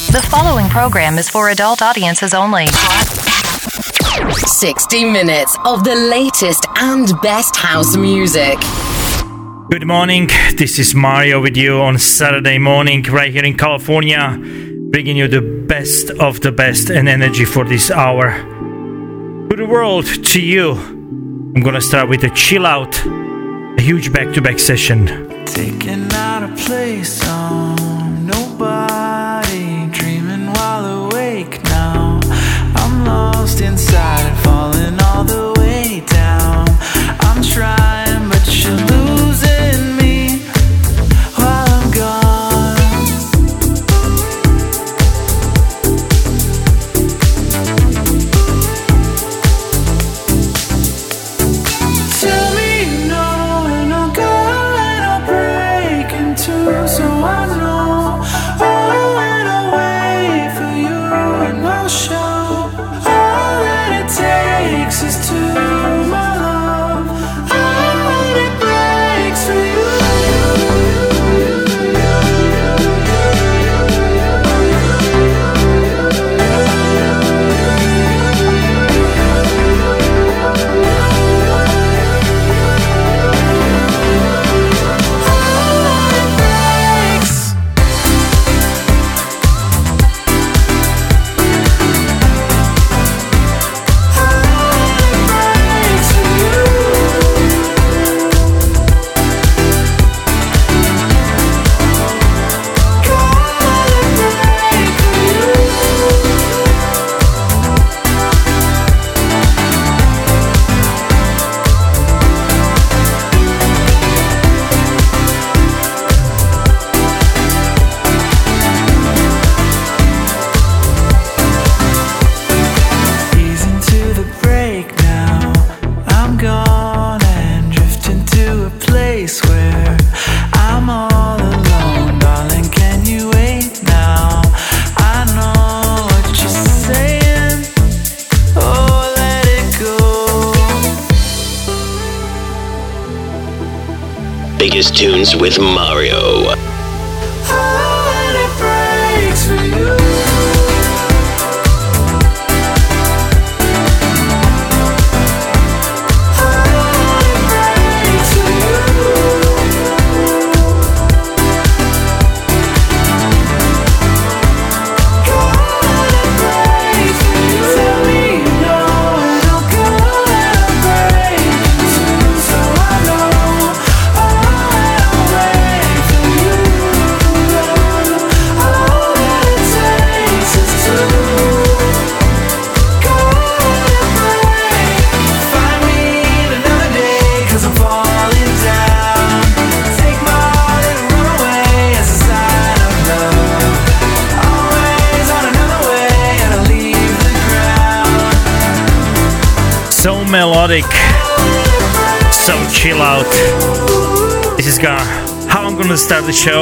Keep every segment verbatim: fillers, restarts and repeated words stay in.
The following program is for adult audiences only. sixty minutes of the latest and best house music. Good morning, this is Mario with you on Saturday morning right here in California, bringing you the best of the best and energy for this hour. To the world, to you, I'm gonna start with a chill out, a huge back-to-back session. Taking out a place on nobody, dreaming while awake now. I'm lost inside and falling all the way down. I'm trying, but you're losing me while I'm gone. Tell me no and I'll go and I'll break in two, so I know. Oh, and I'll wait for you and I'll show all that it takes is to my love. All that it breaks for you. Easing to the break now. I'm gone and drift into a place where I'm all alone. Darling, can you wait now? I know what you're saying. Oh, let it go. Biggest tunes with Mario. All that it breaks for you. So melodic, so chill out. This is gonna, how I'm gonna start the show.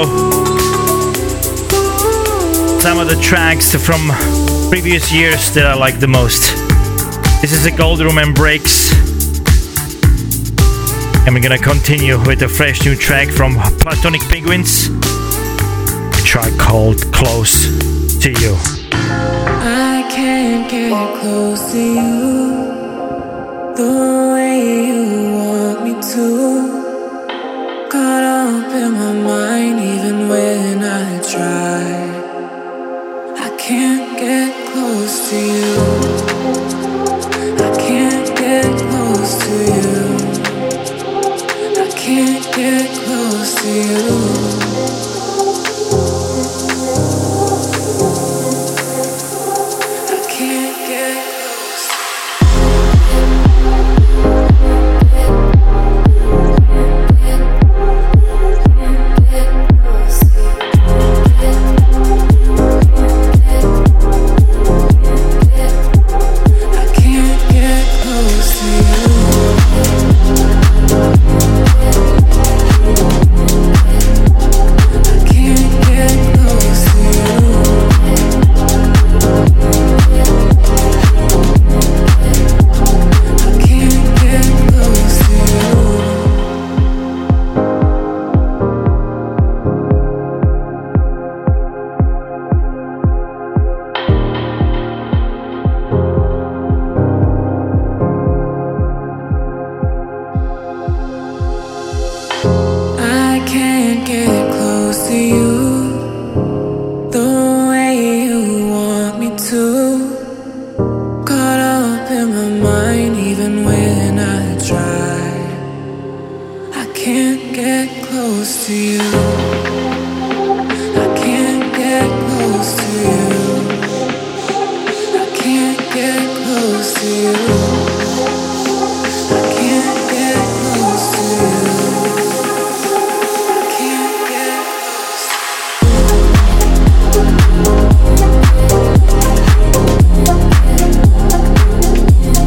Some of the tracks from previous years that I like the most. This is a Gold Room and Breaks. And we're gonna continue with a fresh new track from Platonic Penguins, a track called Close to You. I can't get close to you the way you want me to. Caught up in my mind even when I try. I can't get close to you. I can't get close to you. I can't get close to you. We'll be right back.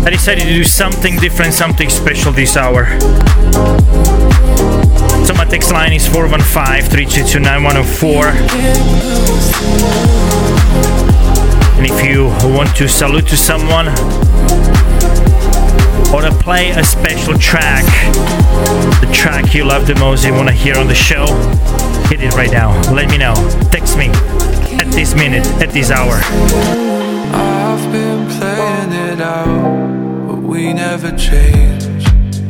I decided to do something different, something special this hour. So my text line is four one five, three two two, nine one zero four. And if you want to salute to someone or to play a special track, the track you love the most you want to hear on the show, hit it right now. Let me know. Text me at this minute, at this hour. I've been playing it out, but we never change.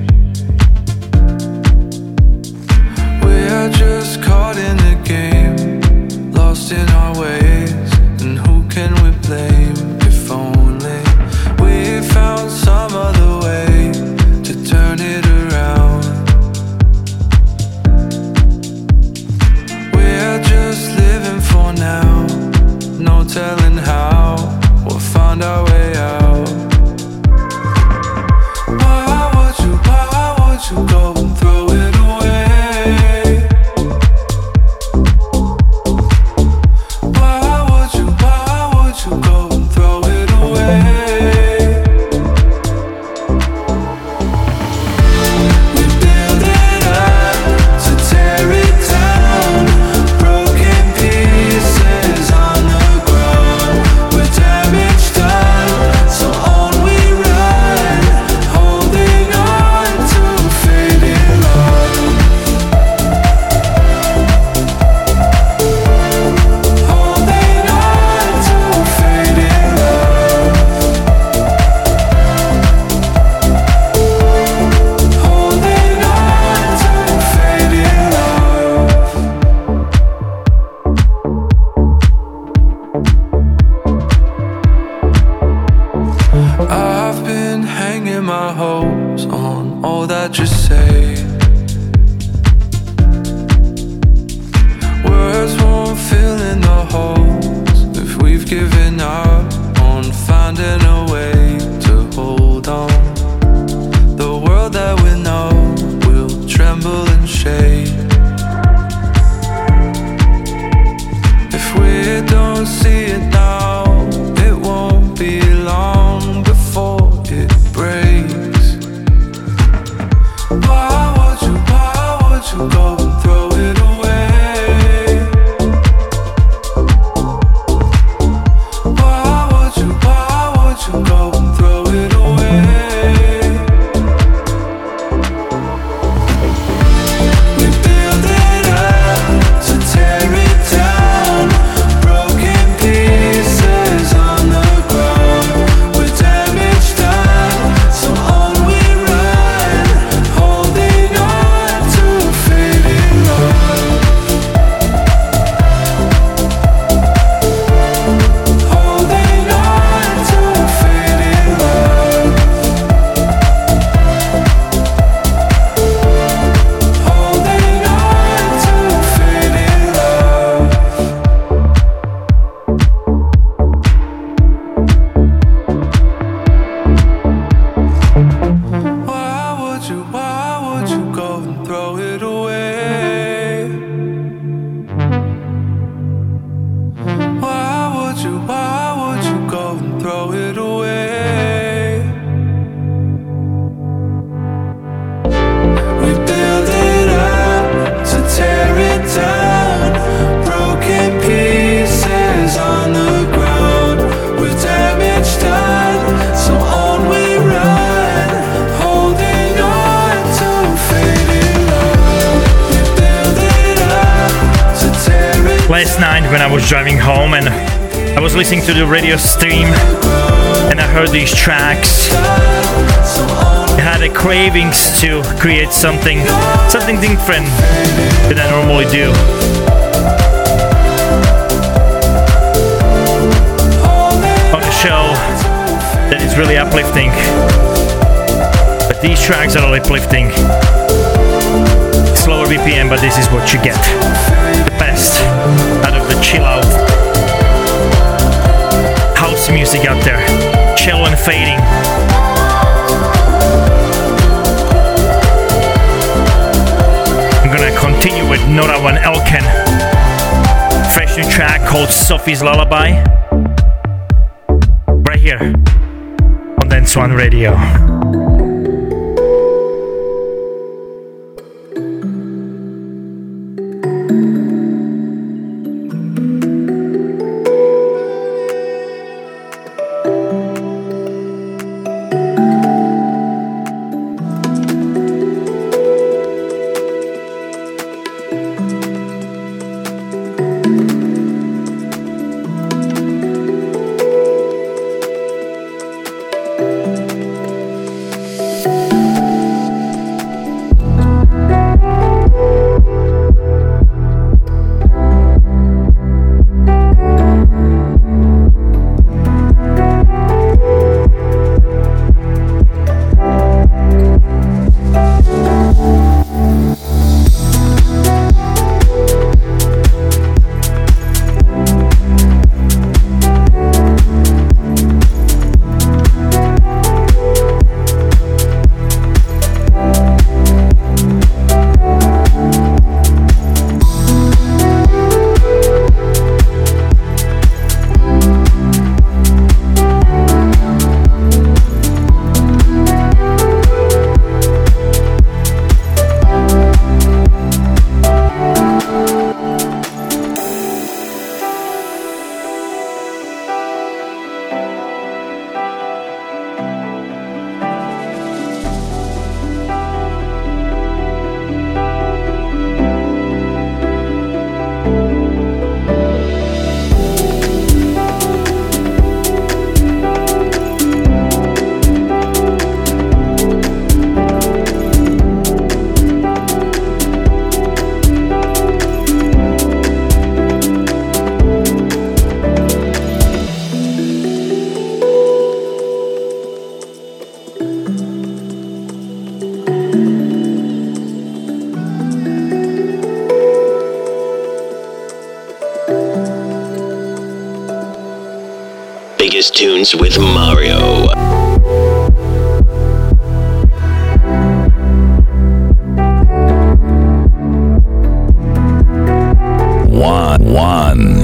We're just caught in the game, lost in our ways, and who can we blame? If only we found some other way to turn it around. We're just living for now, no telling how we'll find our way out. Why would you, why would you go and throw it away? Why would you, why would you go and throw it away? We build it up to tear it down, broken pieces on the ground. With damage done, so on we run, holding on to fading love. Holding on to fading love. Holding on to fading love. I've been hanging my hopes on all that you say. Words won't fill in the holes if we've given up on finding a way to hold on. The world that we know will tremble and shake if we don't see it now. It won't be long before it breaks. Why would you, why would you go and throw it away? Why would you, why would you go and throw it away? We build it up to tear it down, broken pieces on the ground. With damage done, so on we run, holding on to fading love. Holding on to fading love. Holding on to fading love. Why would you, why would you go and throw it away? Why would you, why would you go and throw it away? We build it up to tear it down, broken pieces on the ground. With damage done, so on we run, holding on to fading love. We build it up to tear it Last night when I was driving home and I was listening to the radio stream and I heard these tracks, I had a cravings to create something, something different than I normally do. On the show that is really uplifting, but these tracks are all uplifting. Slower B P M, but this is what you get. The best out of the chill out house music out there. Chill and fading. I'm gonna continue with Nora Van Elken. Fresh new track called Sophie's Lullaby. Right here on Dance Dance One Radio. Biggest tunes with Mario. One, one.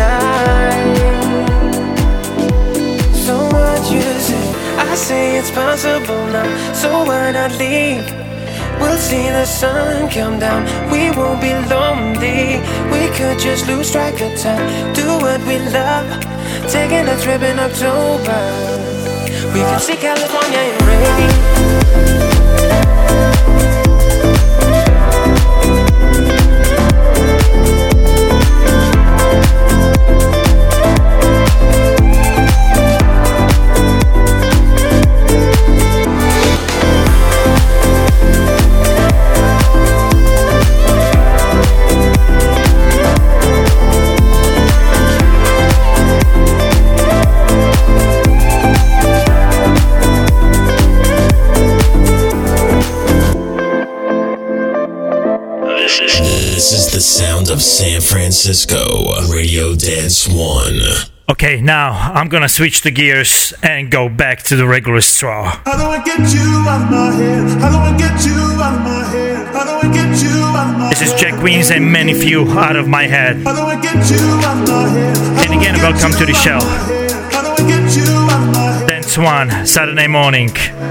It's fine. impossible now. So why not leave? We'll see the sun come down. We won't be lonely. We could just lose track of time. Do what we love. Taking a trip in October. We can see California in rain. Sound of San Francisco, Radio Dance One. Okay, now I'm gonna switch the gears and go back to the regular straw. How do I get you out of my head? How do I get you out of my head? How do I get you out of my head? This is Jack Queens and Many Few Out of My Head. How do I get you out of my head? And again, welcome to the show. How do I get you out of my head? Dance One, Saturday morning.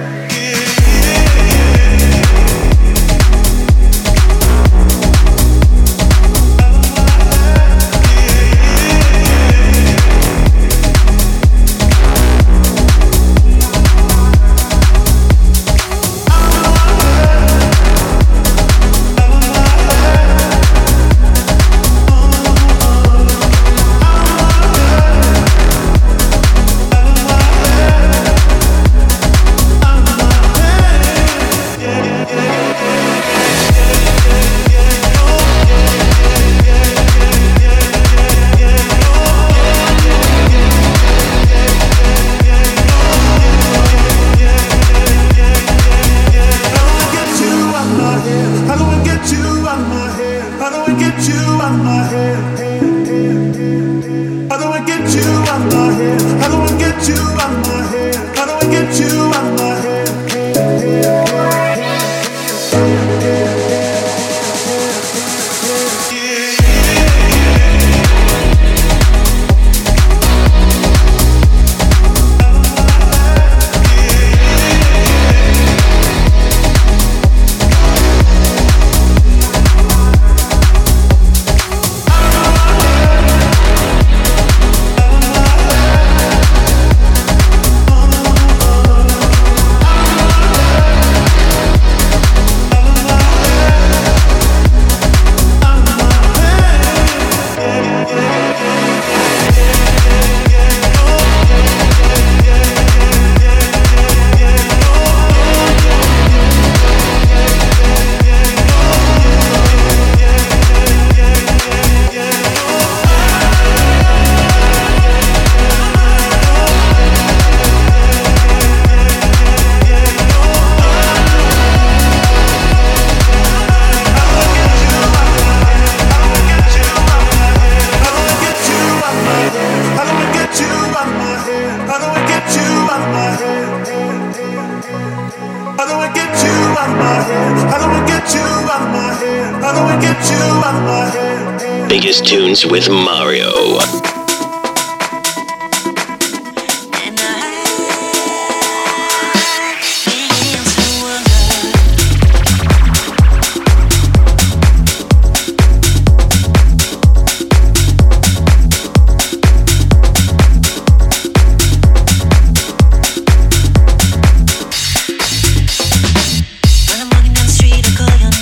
Biggest tunes with Mario.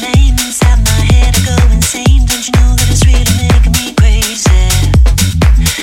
Inside my head, I go insane. Don't you know that it's really making me crazy?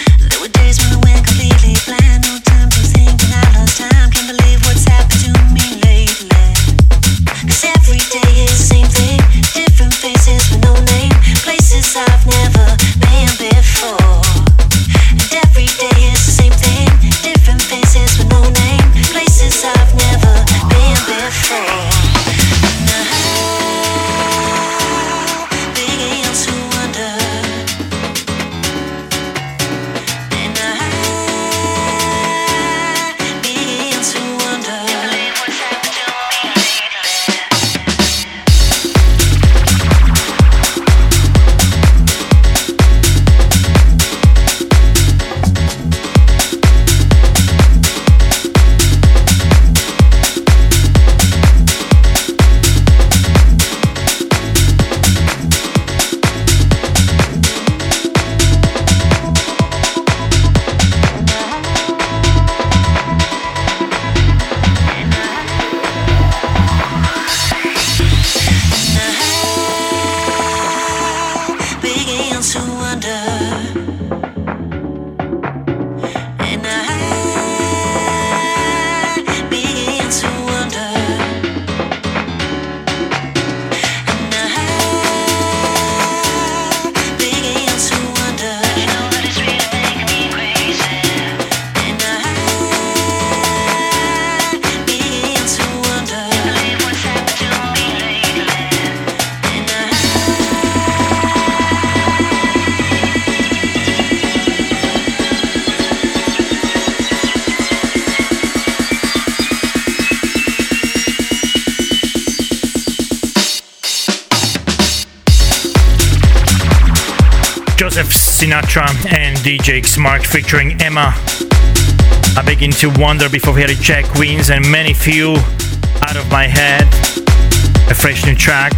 Joseph Sinatra and D J X-Mark featuring Emma. I begin to wonder before we had Jack Queens and Many Few, Out of My Head, a fresh new track.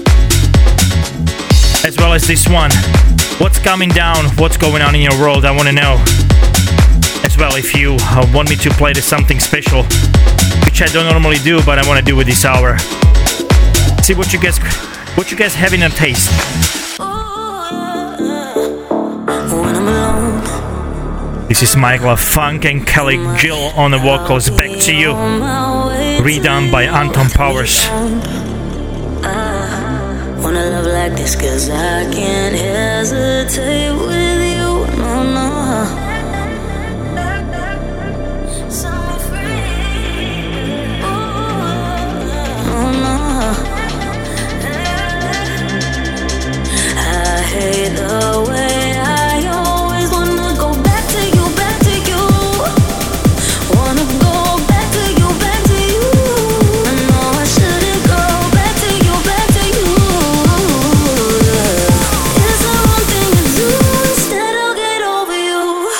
As well as this one, what's coming down, what's going on in your world, I want to know. As well, if you uh, want me to play the something special, which I don't normally do, but I want to do with this hour. See what you guys, what you guys have in a taste. This is Michael Funk and Kelly Jill on the vocals. Back to You, redone by Anton Powers. I wanna love like this, cause I can't hesitate with you, no, no. No, no. I hate the way I always wanna go back to you, back to you. Wanna go back to you, back to you. I know I shouldn't go back to you, back to you. Is there one thing to do instead I'll get over you?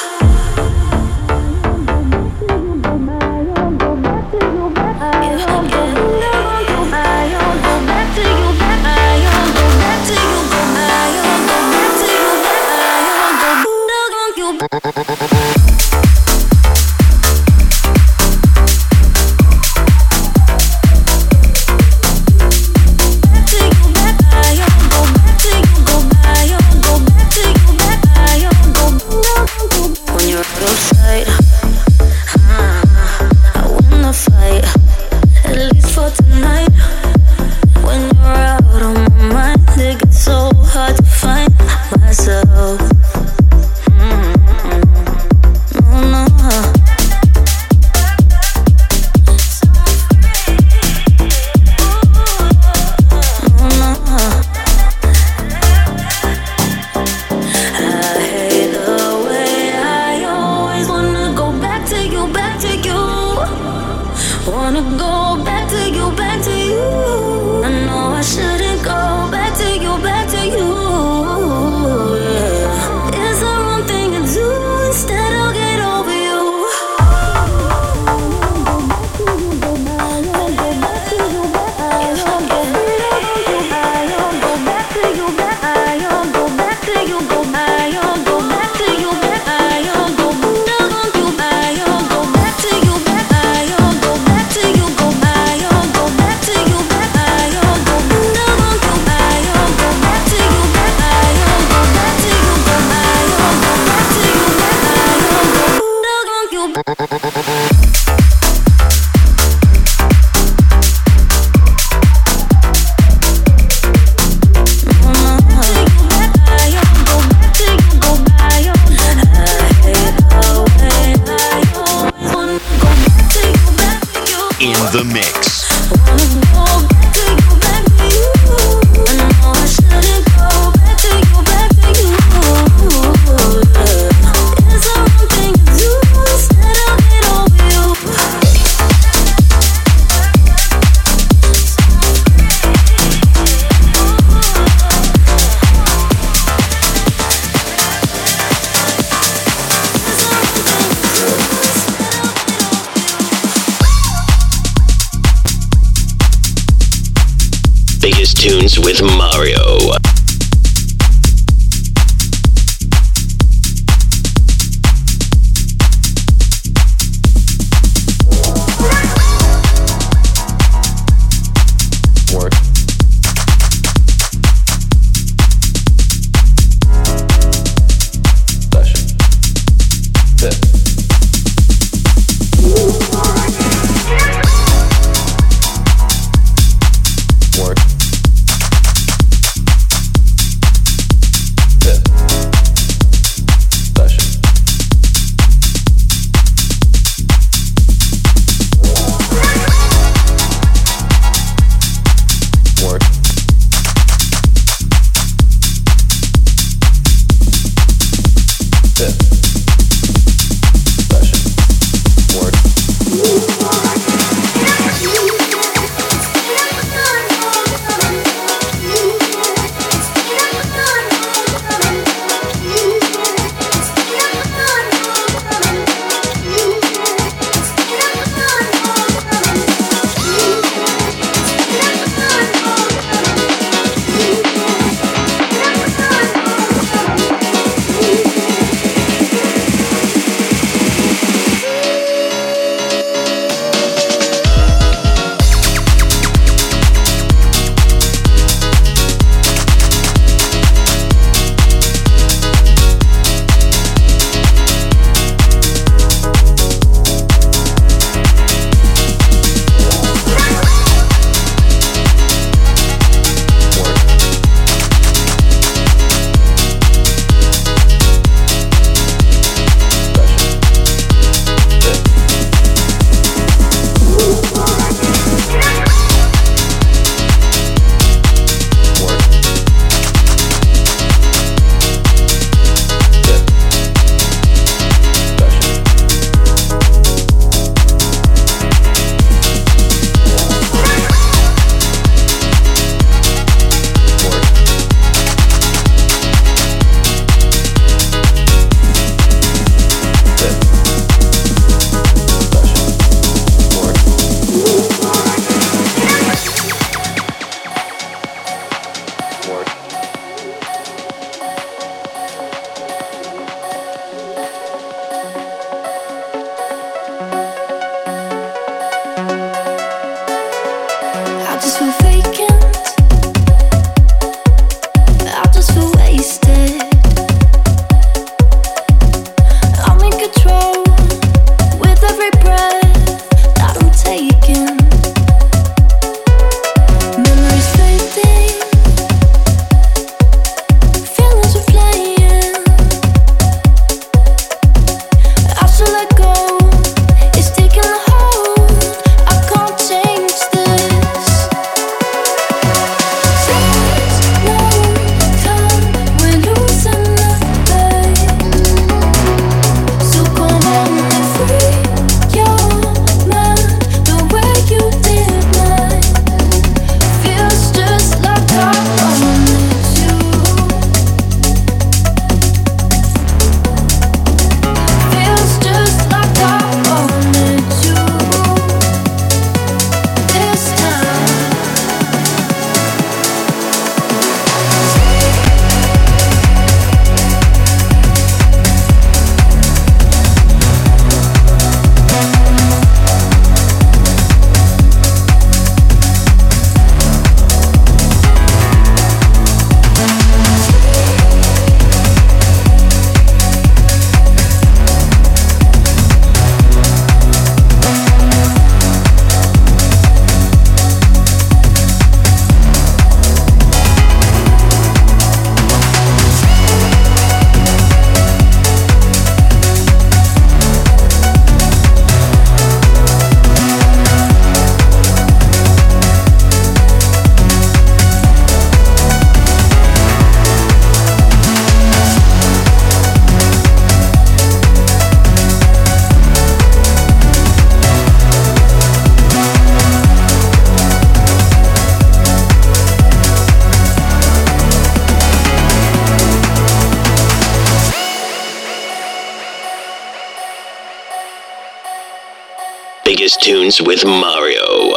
When you're out of sight, I wanna fight, at least for tonight. When you're out of my mind, it gets so hard to find myself. No, no. No, no. I hate the way I always wanna go back to you, back to you. Wanna go back to you, back to you. I know I shouldn't go back to you, back to you. Yeah. Is there one thing to do instead I'll get over you? In the mix. Biggest tunes with Mario. Work. Session. Fit. Work. Biggest tunes with Mario.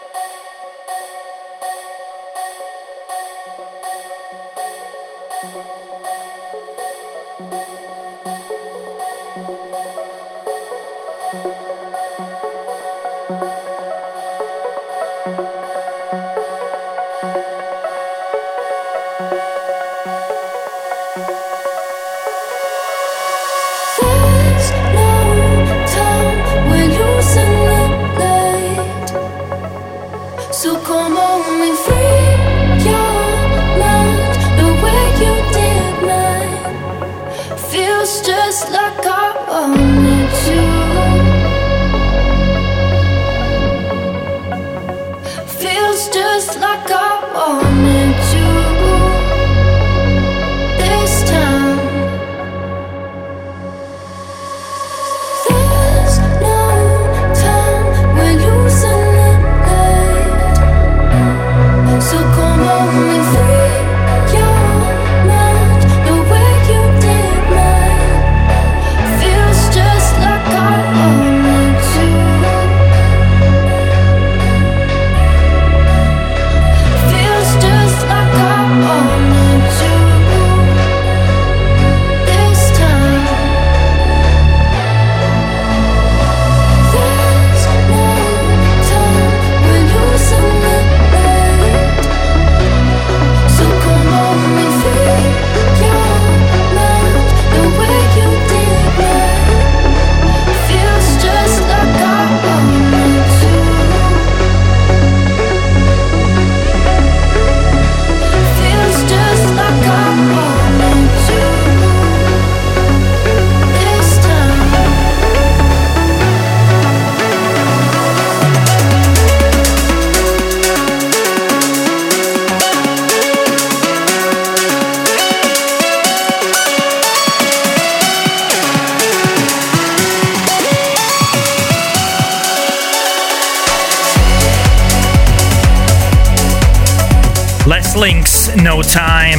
Links, No Time,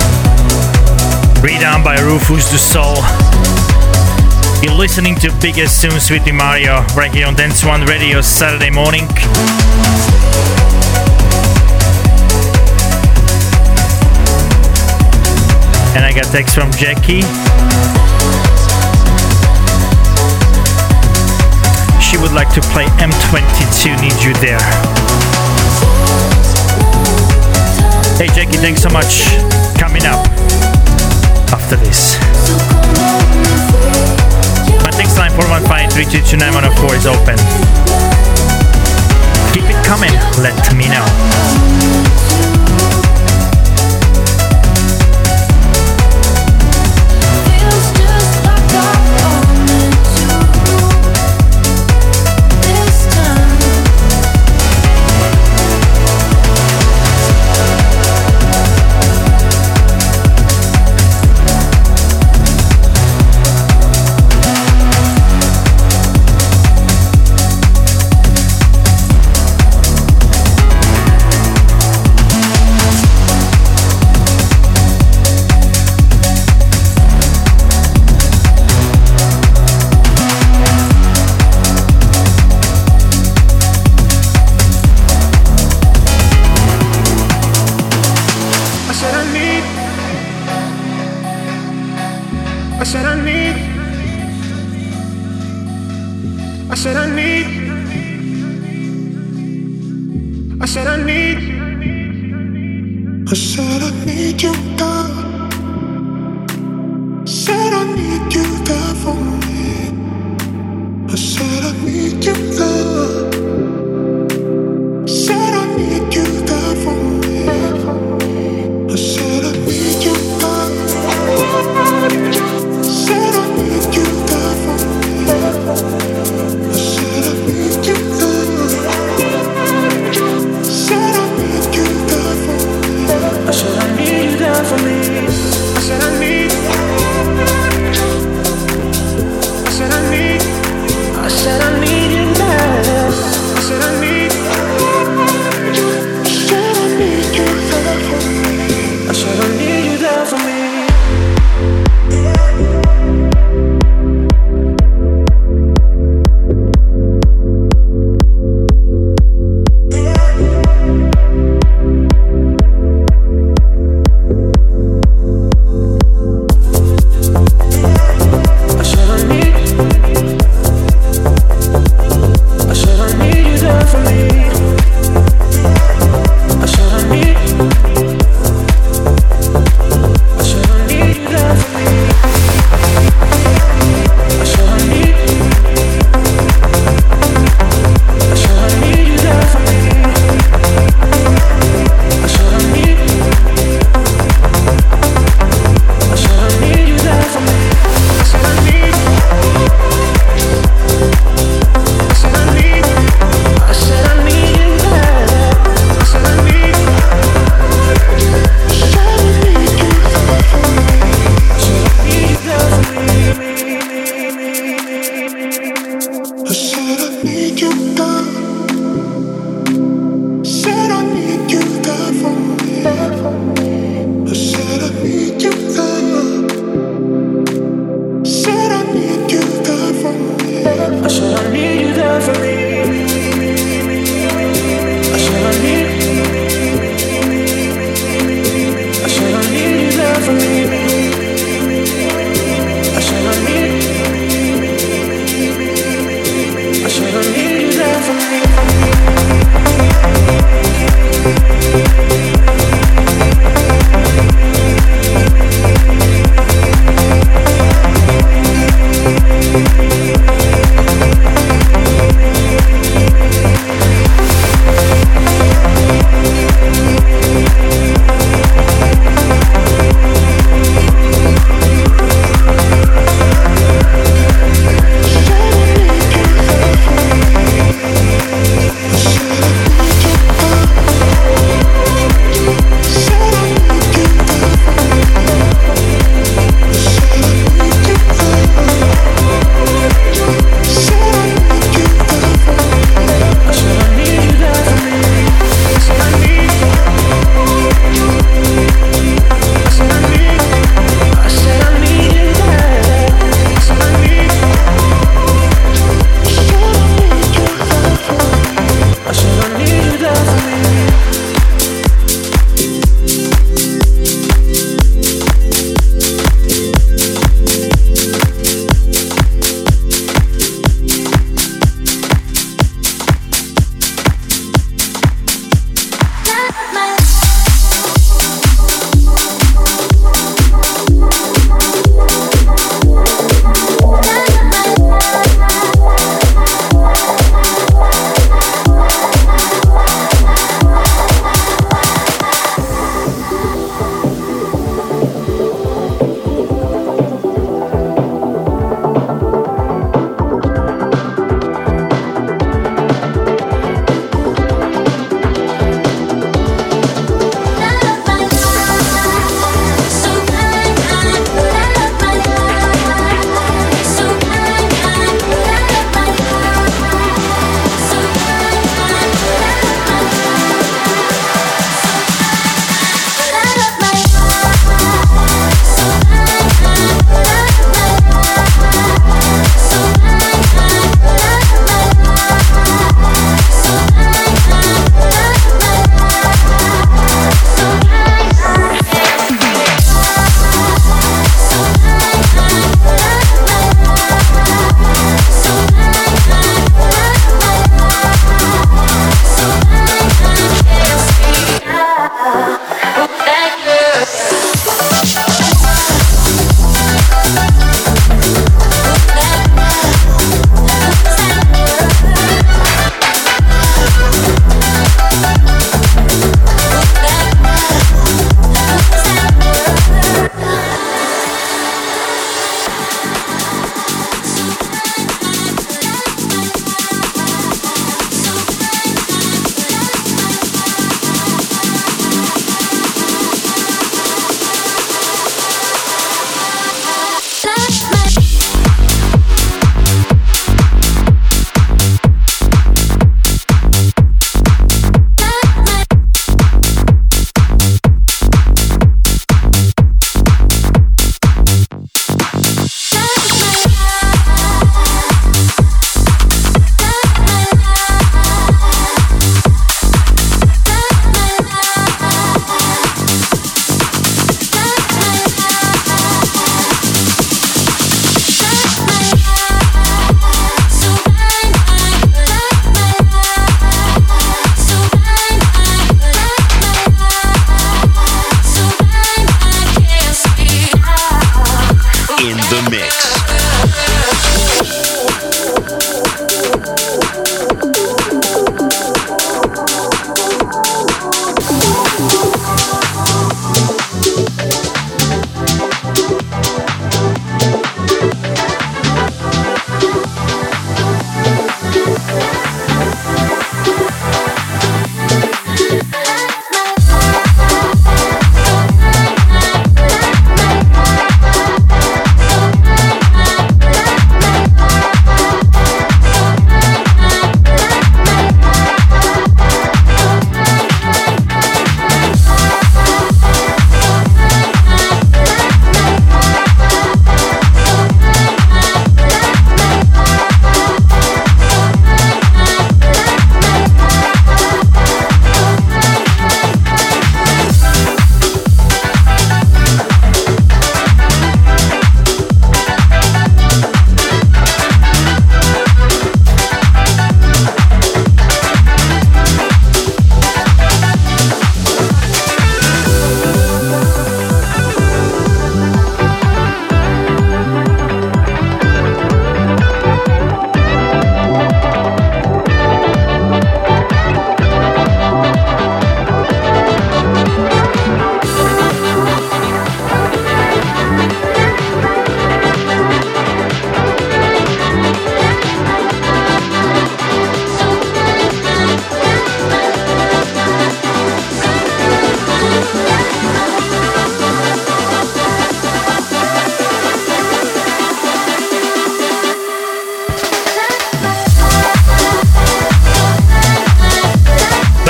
redone by Rufus Du Sol. You're listening to Biggest Tunes with me, Mario, right here on Dance One Radio, Saturday morning. And I got text from Jackie. She would like to play M twenty-two, Need You There. Hey Jackie, thanks so much. Coming up after this. My text line four one five, three two two, nine one zero four is open. Keep it coming, let me know. I said I need you now. I said I need I should have need you there for me. I should have need. I should have need you there for me. I should have need. I should have need you there for me.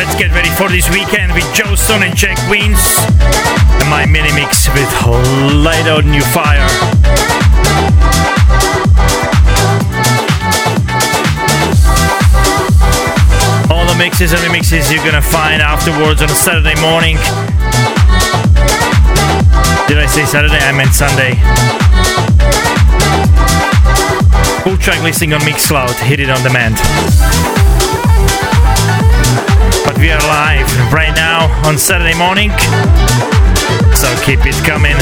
Let's get ready for this weekend with Joe Stone and Jack Queens and my mini mix with Light on New Fire. All the mixes and remixes you're gonna find afterwards on a Saturday morning. Did I say Saturday? I meant Sunday. Full track listing on Mixcloud. Hit it on demand. But we are live right now on Saturday morning, so keep it coming.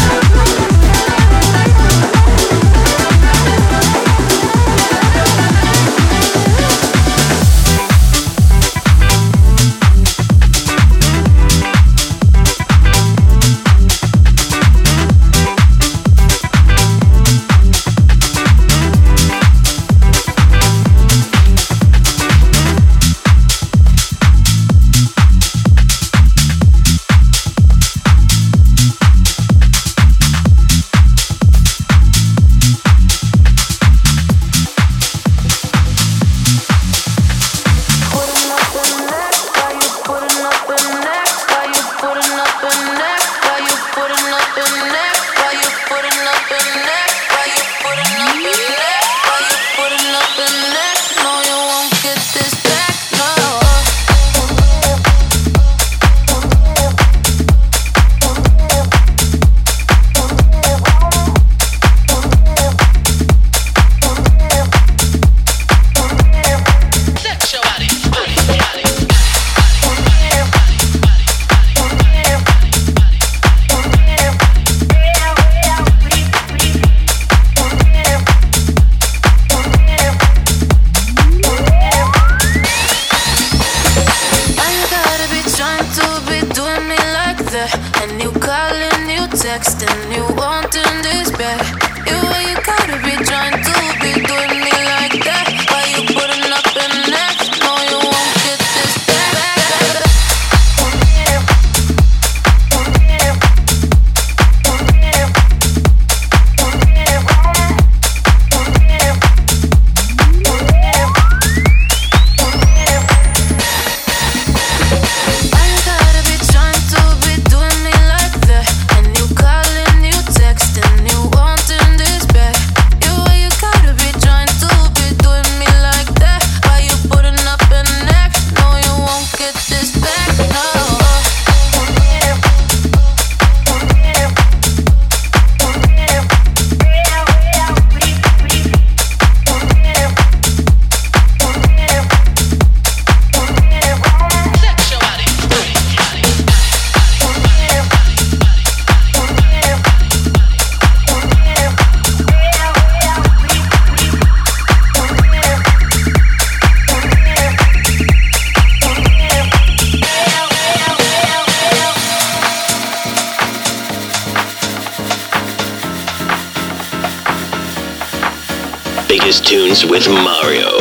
Biggest tunes with Mario.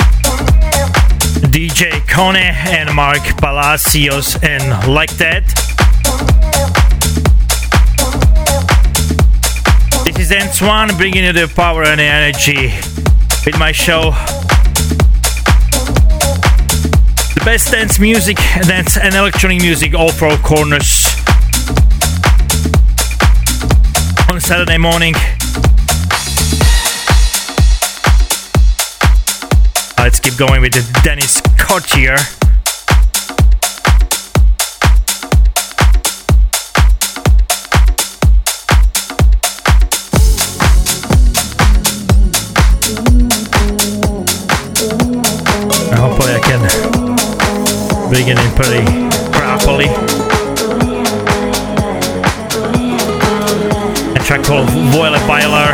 D J Kone and Mark Palacios and Like That. Dance One, bringing you the power and the energy with my show. The best dance music, dance and electronic music, all four corners. On Saturday morning. Let's keep going with the Dennis Cartier. Hopefully I can bring it in pretty properly. A track called Voile Bailar.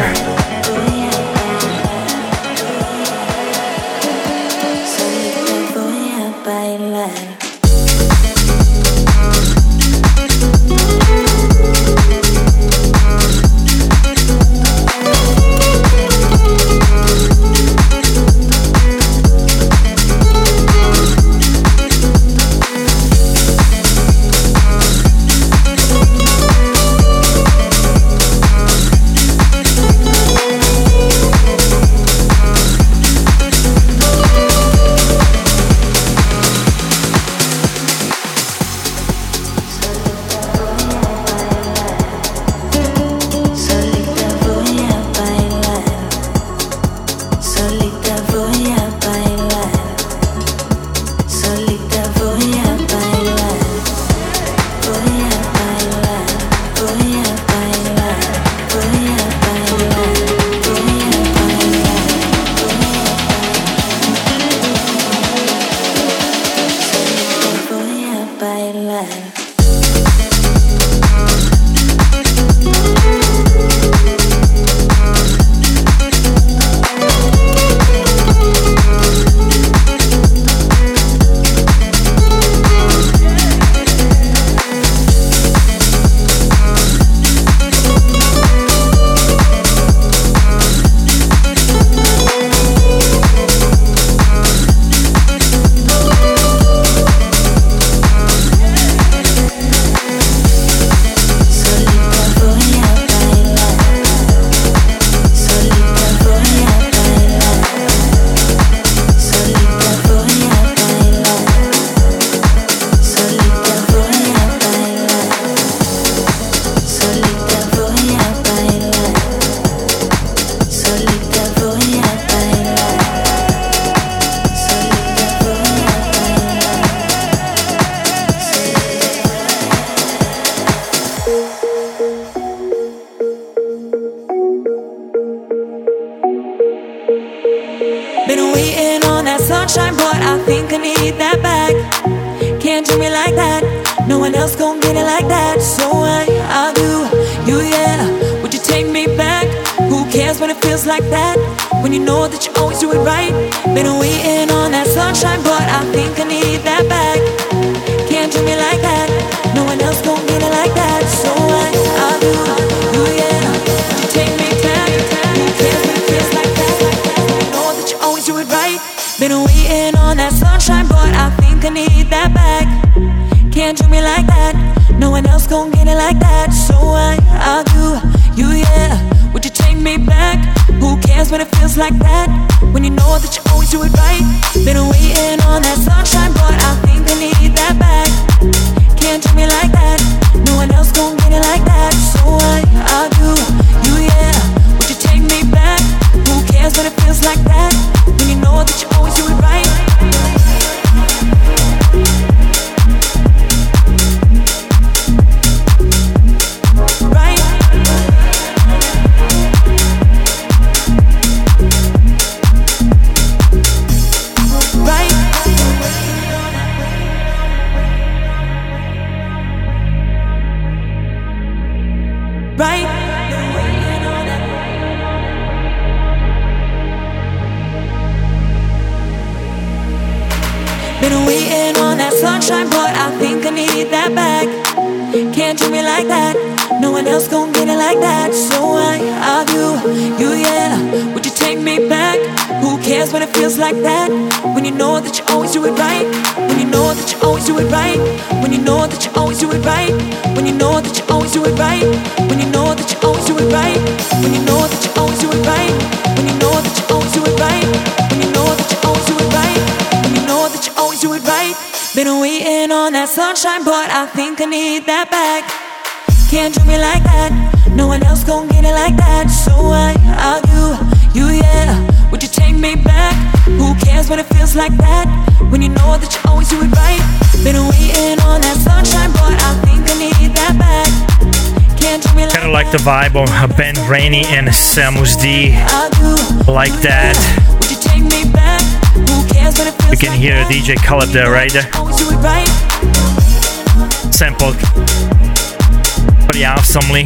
When it feels like that, when you know that you always do it right, when you know that that you always do it right. When you know that you always do it right. When you know that you always do it right. When you know that you always do it right. When you know that you always do it right. When you know that you always do it right. When you know that you always do it right. When you know that you always do it right. Been waiting on that sunshine, but I think I need that back. Can't do me like that. No one else gon' get it like that. So I, I'll you, you yeah. Would you take me back? Who cares what it feels like that? When you know that you always do it right. Been waiting on that sunshine, but I think I need that back. Can't do me like that. Kinda like the vibe of Ben Rainey and Samus D. Like that. Would you take me back? Who cares what it feels like? You can hear D J Khaled there, right there. Always do it right. Sampled pretty awesomely.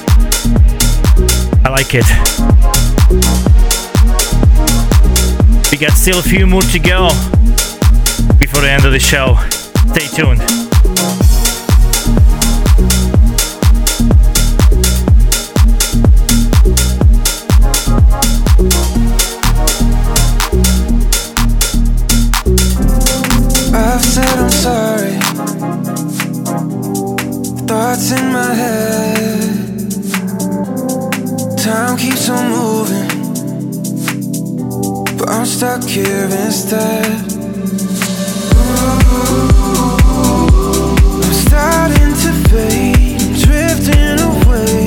I like it. We got still a few more to go before the end of the show. Stay tuned. I've said I'm sorry. Thoughts in my head. Time keeps on moving, but I'm stuck here instead. I'm starting to fade, I'm drifting away.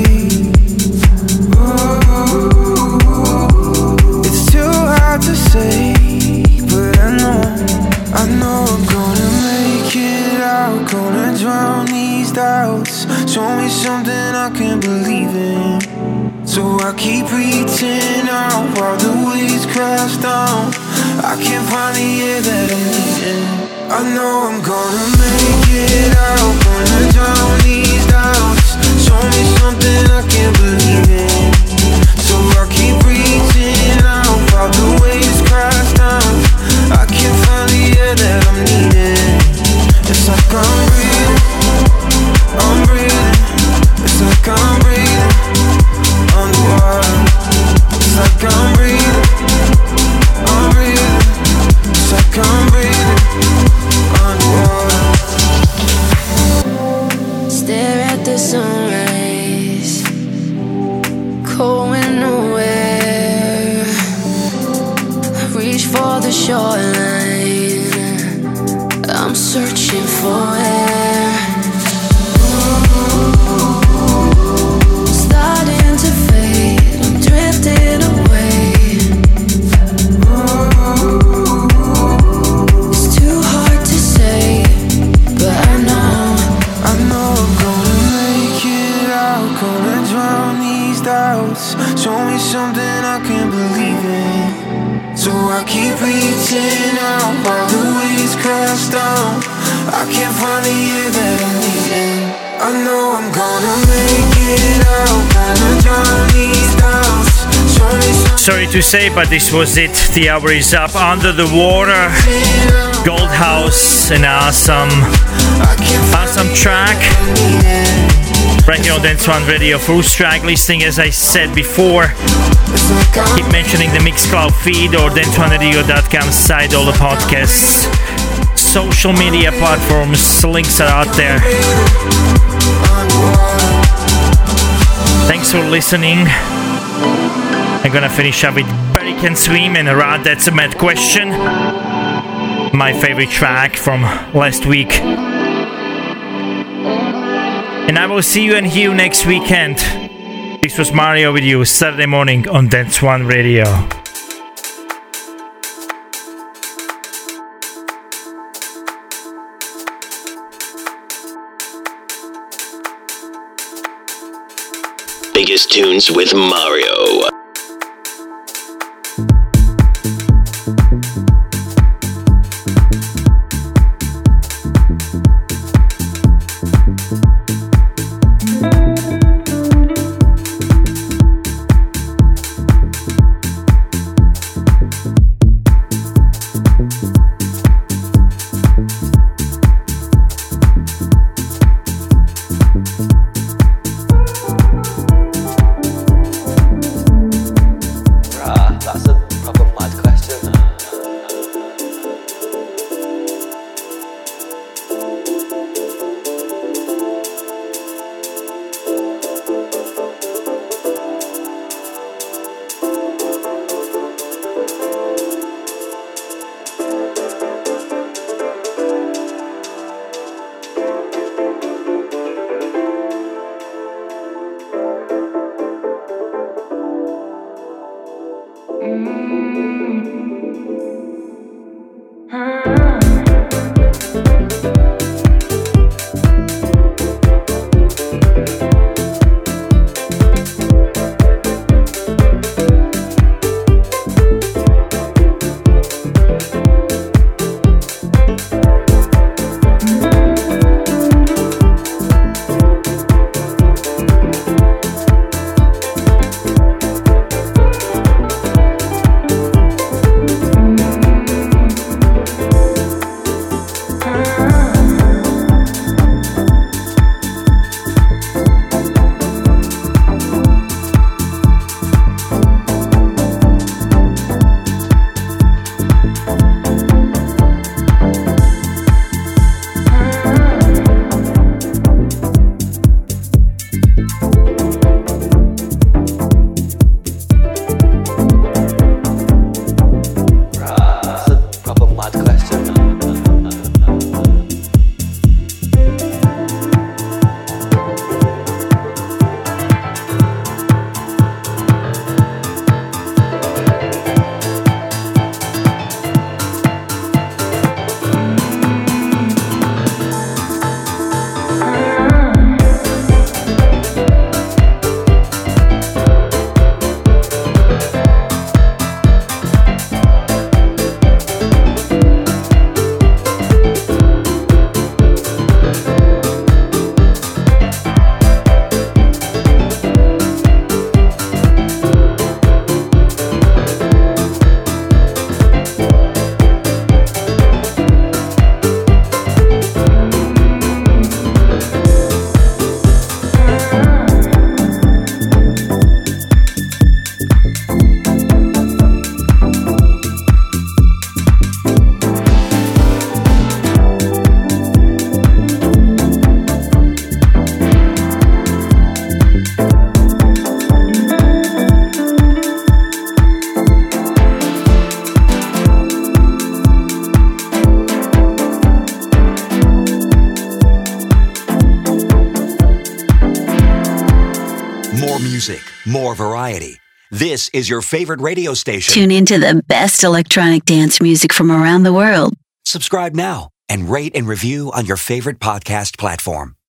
It's too hard to say, but I know, I know I'm gonna make it out. Gonna drown these doubts. Show me something I can believe in. So I keep reaching out while the waves crash down. I can't find the air that I'm needing. I know I'm gonna make it out. Gonna drown these doubts. Show me something I can believe in. So I keep reaching out while the waves crash down. I can't find the air that I'm needing. It's like I'm breathing, I'm breathing. It's like I'm breathing underwater. It's like I'm breathing, I'm breathing. It's like I'm breathing underwater. Stare at the sunrise, going nowhere. Reach for the shoreline, I'm searching for air. Starting to fade, I'm drifting away. It's too hard to say, but I know, I know I'm gonna make it out. Gonna drown these doubts. Show me something I can believe in. So I keep reaching out while the waves crash down. I can't find the air that I'm needing. I know I'm gonna make it out. Gonna drown these doubts. Show me something. Sorry to say, but this was it. The hour is up. Under the Water, Gold House, an awesome, awesome track. Right here on Dance One Radio, first track listing, as I said before. Keep mentioning the Mixcloud feed or dance one radio dot com site, all the podcasts, social media platforms, links are out there. Thanks for listening. I'm gonna finish up with Barry Can Swim and Rod That's a Mad Question, my favorite track from last week. And I will see you and hear you next weekend. This was Mario with you Saturday morning on Dance One Radio. Biggest tunes with Mario. music, more variety. This is your favorite radio station. Tune into the best electronic dance music from around the world. Subscribe now and rate and review on your favorite podcast platform.